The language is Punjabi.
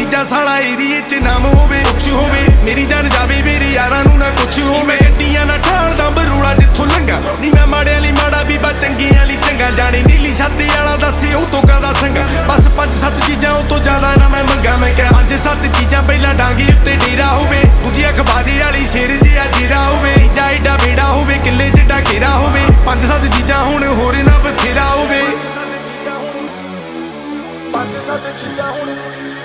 ਤੀਜਾ ਸਾਲਾ ਏਰੀਏ ਚ ਨਾਮ ਹੋਵੇ ਕੁਛ ਹੋਵੇ ਮੇਰੀ ਜਾਨ ਜਾਵੇ ਮੇਰੇ ਯਾਰਾਂ ਨੂੰ ਨਾ ਕੁਛ ਹੋਵੇ ਗੱਡੀਆਂ ਨਾ ਠਾਲਦਾ ਬਰੂੜਾ ਜਿੱਥੋਂ ਲੰਘਾ ਨੀ ਮੈਂ ਮਾੜਿਆਂ ਲਈ ਮਾੜਾ ਬੀਬਾ ਚੰਗੀਆਂ ਲਈ ਚੰਗਾ ਜਾਣੇ ਨੀਲੀ ਛਾਤੀ ਵਾਲਾ ਦੱਸੇ ਉਹ ਤੋਂ ਕਾਦਾ ਸੰਗਾ ਬਸ 5-7 ਚੀਜ਼ਾਂ ਉਹ ਤੋਂ ਜ਼ਿਆਦਾ ਨਾ ਮੈਂ ਮੰਗਾ ਮੈਂ ਕਿਹਾ 5-7 ਚੀਜ਼ਾਂ ਪਹਿਲਾਂ ਡਾਂਗੀ ਉੱਤੇ ਡੇਰਾ ਹੋਵੇ ਦੂਜੀ ਅਖਬਾਰੀ ਵਾਲੀ ਸ਼ੇਰ ਜਿਹਾ ਜੀਰਾ ਹੋਵੇ ਤੀਜਾ ਏਡਾ ਬੇੜਾ ਹੋਵੇ ਕਿੱਲੇ ਜਿੱਡਾ ਘੇਰਾ ਹੋਵੇ 5-7 ਚੀਜ਼ਾਂ ਹੁਣ ਹੋਰ ਨਾ ਬਥੇਰਾ ਹੋਵੇ 5-7 ਚੀਜ਼ਾਂ ਹੁਣ